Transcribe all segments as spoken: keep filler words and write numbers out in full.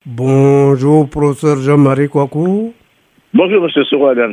Bonjour, professeur Jean-Marie Kouakou. Bonjour, monsieur Soro Adams.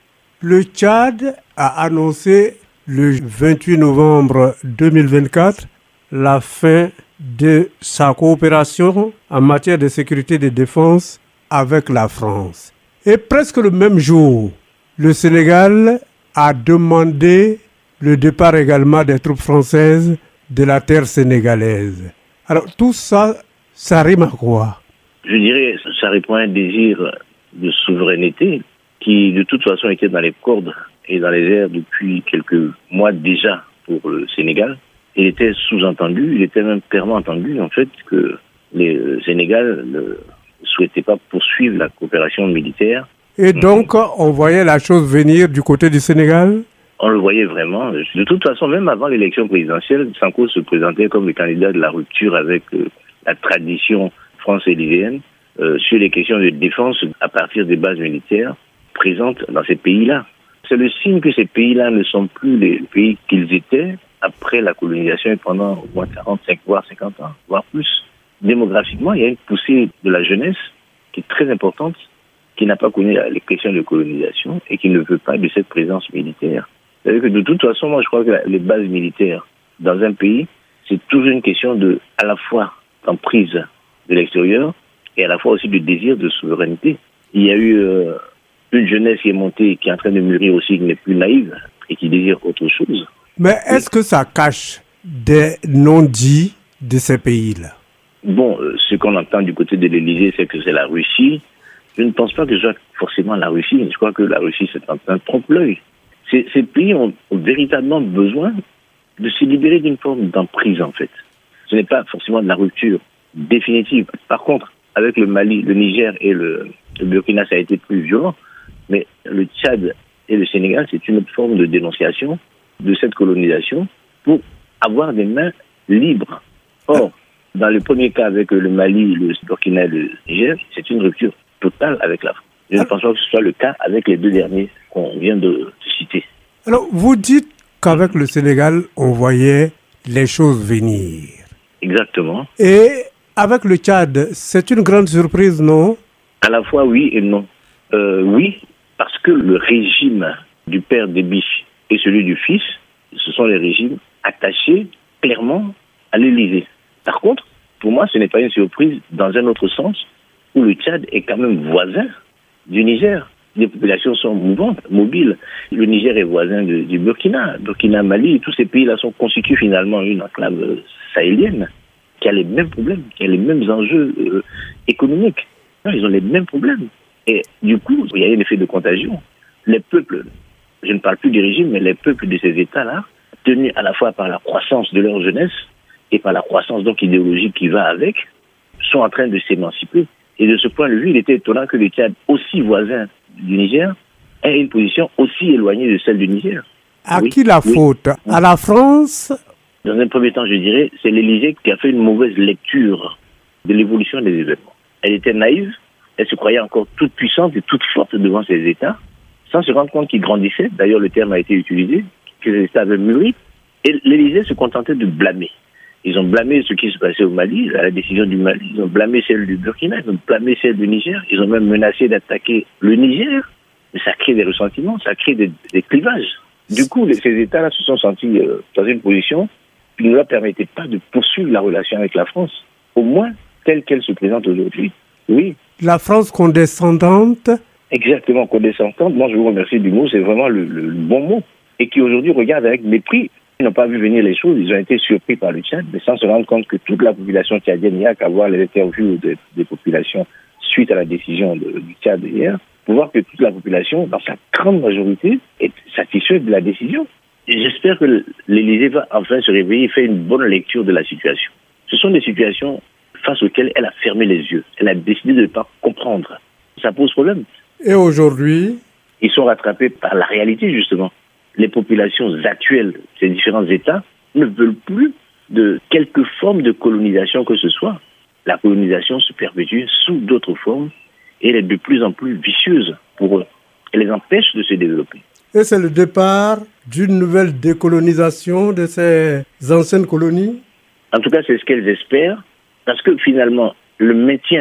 Le Tchad a annoncé le vingt-huit novembre deux mille vingt-quatre la fin de sa coopération en matière de sécurité et de défense avec la France. Et presque le même jour, le Sénégal a demandé le départ également des troupes françaises de la terre sénégalaise. Alors tout ça, ça rime à quoi? Je dirais, ça répond à un désir de souveraineté qui, de toute façon, était dans les cordes et dans les airs depuis quelques mois déjà pour le Sénégal. Il était sous-entendu, il était même clairement entendu, en fait, que le Sénégal ne souhaitait pas poursuivre la coopération militaire. Et donc, on voyait la chose venir du côté du Sénégal? On le voyait vraiment. De toute façon, même avant l'élection présidentielle, Sanko se présentait comme le candidat de la rupture avec euh, la tradition france-élyséenne euh, sur les questions de défense à partir des bases militaires présentes dans ces pays-là. C'est le signe que ces pays-là ne sont plus les pays qu'ils étaient après la colonisation et pendant au moins quarante-cinq, voire cinquante ans, voire plus. Démographiquement, il y a une poussée de la jeunesse qui est très importante, qui n'a pas connu les questions de colonisation et qui ne veut pas de cette présence militaire. C'est-à-dire que de toute façon, moi je crois que les bases militaires dans un pays, c'est toujours une question de, à la fois d'emprise de l'extérieur et à la fois aussi de désir de souveraineté. Il y a eu euh, une jeunesse qui est montée, qui est en train de mûrir aussi, qui n'est plus naïve et qui désire autre chose. Mais est-ce que ça cache des non-dits de ces pays-là? Bon, euh, ce qu'on entend du côté de l'Élysée, c'est que c'est la Russie. Je ne pense pas que ce soit forcément la Russie. Je crois que la Russie, c'est un, un trompe-l'œil. Ces, ces pays ont, ont véritablement besoin de se libérer d'une forme d'emprise, en fait. Ce n'est pas forcément de la rupture définitive. Par contre, avec le Mali, le Niger et le, le Burkina, ça a été plus violent. Mais le Tchad et le Sénégal, c'est une autre forme de dénonciation de cette colonisation pour avoir des mains libres. Or, dans le premier cas avec le Mali, le Burkina et le Niger, c'est une rupture totale avec la France. Je ne pense pas que ce soit le cas avec les deux derniers qu'on vient de citer. Alors, vous dites qu'avec le Sénégal, on voyait les choses venir. Exactement. Et avec le Tchad, c'est une grande surprise, non? À la fois oui et non. Euh, oui, parce que le régime du père Déby et celui du fils, ce sont les régimes attachés clairement à l'Élysée. Par contre, pour moi, ce n'est pas une surprise dans un autre sens, où le Tchad est quand même voisin du Niger. Les populations sont mouvantes, mobiles. Le Niger est voisin de, du Burkina, Burkina, Mali. Tous ces pays-là sont constitués finalement une enclave sahélienne qui a les mêmes problèmes, qui a les mêmes enjeux euh, économiques. Non, ils ont les mêmes problèmes. Et du coup, il y a un effet de contagion. Les peuples, je ne parle plus du régime, mais les peuples de ces États-là, tenus à la fois par la croissance de leur jeunesse et par la croissance donc idéologique qui va avec, sont en train de s'émanciper. Et de ce point de vue, il était étonnant que le Tchad, aussi voisin du Niger, ait une position aussi éloignée de celle du Niger. À oui. qui la oui. faute? À la France? Dans un premier temps, je dirais, c'est l'Élysée qui a fait une mauvaise lecture de l'évolution des événements. Elle était naïve, elle se croyait encore toute puissante et toute forte devant ses États, sans se rendre compte qu'ils grandissaient. D'ailleurs, le terme a été utilisé, que les États avaient mûri. Et l'Élysée se contentait de blâmer. Ils ont blâmé ce qui se passait au Mali, à la décision du Mali. Ils ont blâmé celle du Burkina, ils ont blâmé celle du Niger. Ils ont même menacé d'attaquer le Niger. Mais ça crée des ressentiments, ça crée des, des clivages. Du coup, les, ces États-là se sont sentis euh, dans une position qui ne leur permettait pas de poursuivre la relation avec la France, au moins telle qu'elle se présente aujourd'hui. Oui. La France condescendante? Exactement, condescendante. Moi, je vous remercie du mot, c'est vraiment le, le, le bon mot. Et qui aujourd'hui regarde avec mépris. Ils n'ont pas vu venir les choses, ils ont été surpris par le Tchad, mais sans se rendre compte que toute la population tchadienne, il n'y a qu'à voir les interviews de, des populations suite à la décision de, du Tchad hier, pour voir que toute la population, dans sa grande majorité, est satisfaite de la décision. Et j'espère que l'Élysée va enfin se réveiller et faire une bonne lecture de la situation. Ce sont des situations face auxquelles elle a fermé les yeux. Elle a décidé de ne pas comprendre. Ça pose problème. Et aujourd'hui? Ils sont rattrapés par la réalité, justement. Les populations actuelles de ces différents États ne veulent plus de quelque forme de colonisation que ce soit. La colonisation se perpétue sous d'autres formes et elle est de plus en plus vicieuse pour eux. Elle les empêche de se développer. Et c'est le départ d'une nouvelle décolonisation de ces anciennes colonies? En tout cas, c'est ce qu'elles espèrent, parce que finalement, le maintien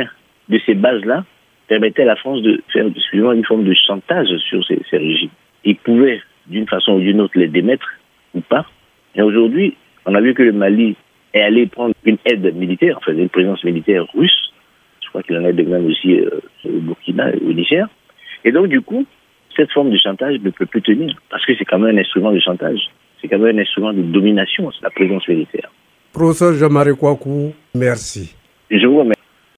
de ces bases-là permettait à la France de faire excusez-moi, une forme de chantage sur ces, ces régimes. Ils pouvaient, d'une façon ou d'une autre, les démettre ou pas. Et aujourd'hui, on a vu que le Mali est allé prendre une aide militaire, enfin une présence militaire russe. Je crois qu'il en a de même aussi euh, au Burkina et au Niger. Et donc, du coup, cette forme de chantage ne peut plus tenir, parce que c'est quand même un instrument de chantage. C'est quand même un instrument de domination, c'est la présence militaire. Professeur Jean-Marie Kouakou, merci. Je vous remercie.